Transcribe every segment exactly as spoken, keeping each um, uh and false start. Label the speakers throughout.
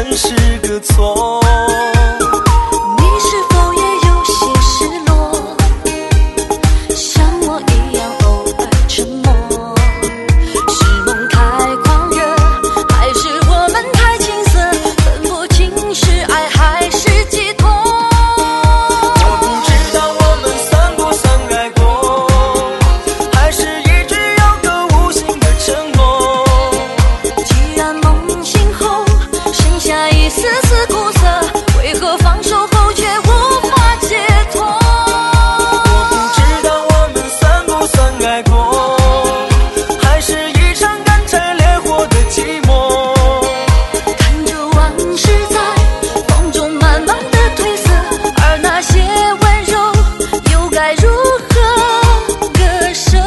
Speaker 1: 本是个错。
Speaker 2: 你是否也有些失落，像我一样偶尔沉默？是梦太狂热，还是我们太青涩，分不清是爱还是寄托？
Speaker 1: 我不知道我们算不算爱过，还是一直有个无形的承诺。
Speaker 2: 既然梦醒后剩下一丝丝苦涩，为何放手后却无法解脱？
Speaker 1: 我不知道我们算不算爱过，还是一场干柴烈火的寂寞。
Speaker 2: 看着往事在风中慢慢的褪色，而那些温柔又该如何割舍？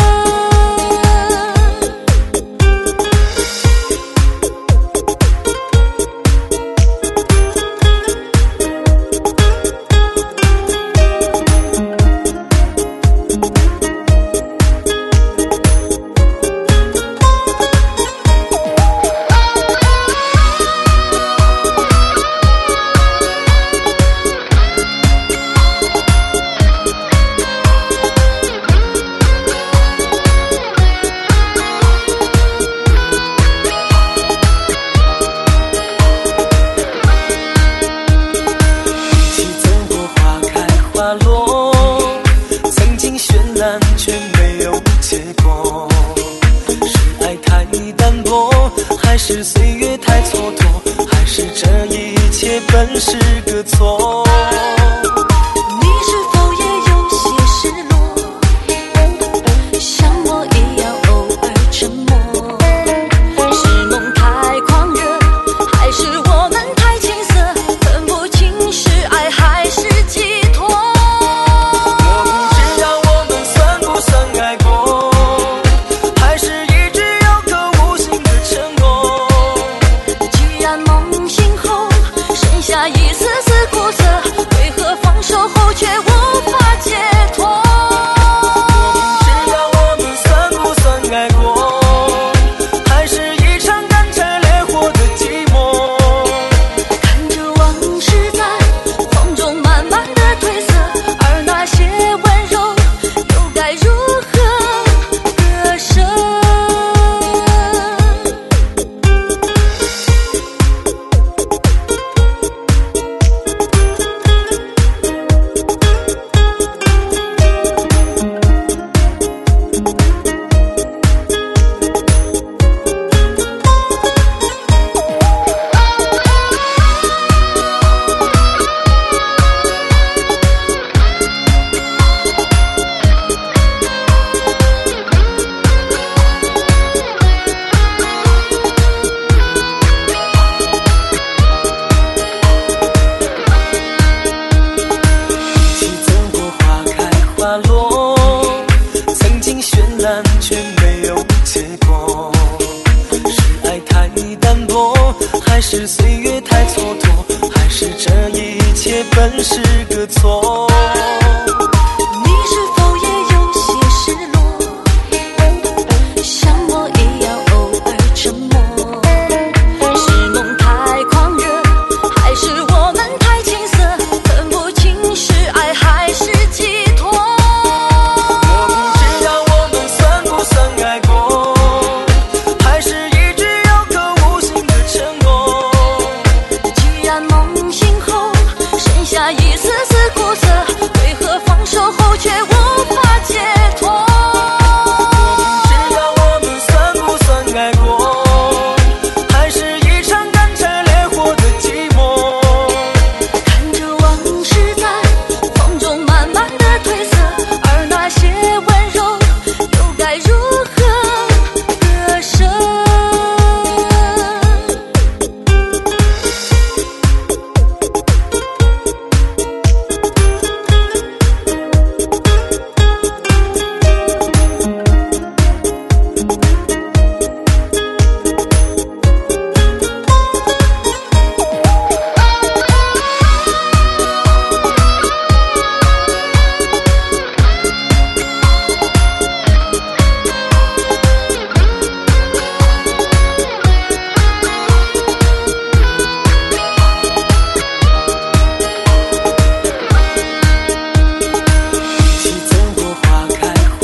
Speaker 1: 起走过花开花落，曾经绚烂却没有结果。是爱太单薄，还是岁月太蹉跎，还是这一切本是个错？
Speaker 2: 你是否也有些失落，像我一样偶尔沉默？是梦太狂热，还是我们太青涩，分不清是爱还是寄托？
Speaker 1: 我不知道我们算不算爱过，还是一直有个无形的承诺。
Speaker 2: 既然梦醒后剩下一丝丝苦涩，为何放手后却无法解脱？
Speaker 1: 我不知道我们算不算爱过，还是一场干柴烈火的寂寞。
Speaker 2: 看着往事在风中慢慢的褪色，而那些温柔又该如何割舍？
Speaker 1: 起走过花开花落，曾经绚烂却没有结果。是爱太单薄，还是岁月太蹉跎，还是这一切本是个错？
Speaker 2: 你是否也有些失落，像我一样偶尔沉默？是梦太狂热，还是我们太青涩，分不清是爱还是寄托？
Speaker 1: 我不知道我们算不算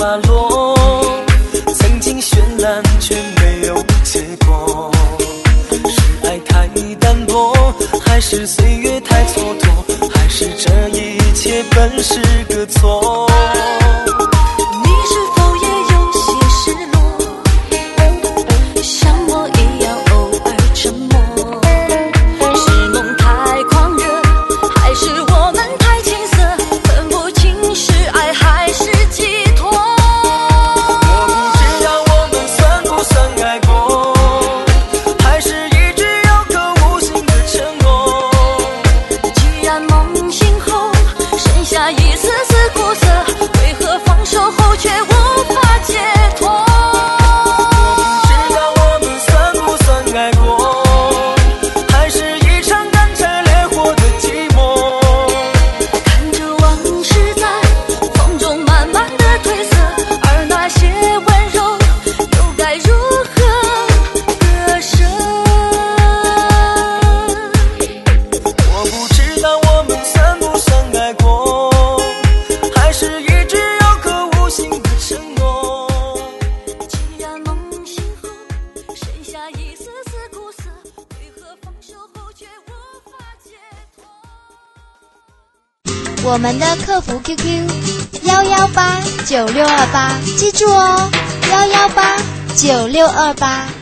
Speaker 1: 花落，曾经绚烂却没有结果。是爱太单薄，还是岁月太蹉跎，还是这一切本是个错？
Speaker 2: 你是否也有些失落，像我一样偶尔沉默？是梦太狂热，还是我们太青涩，分不清是爱还是寄托？
Speaker 1: 我不知道我们算不算爱过，还是一直有个无形的承诺。
Speaker 2: 既然梦醒后剩下一丝丝苦涩，为何放手后却无法解脱？
Speaker 1: 我不知道我们算不算爱过，还是一场干柴烈火的寂寞。
Speaker 2: 看着往事在风中慢慢的褪色，而那些温柔又该如何割舍？
Speaker 1: 我不知道我们算不算爱过，还是一直有个无形的承诺。
Speaker 2: 既然梦醒后剩下一丝丝苦涩，为何放手后却无法解脱？
Speaker 3: 我们的客服 Q Q 幺幺八九六二八，记住哦，幺幺八九六二八。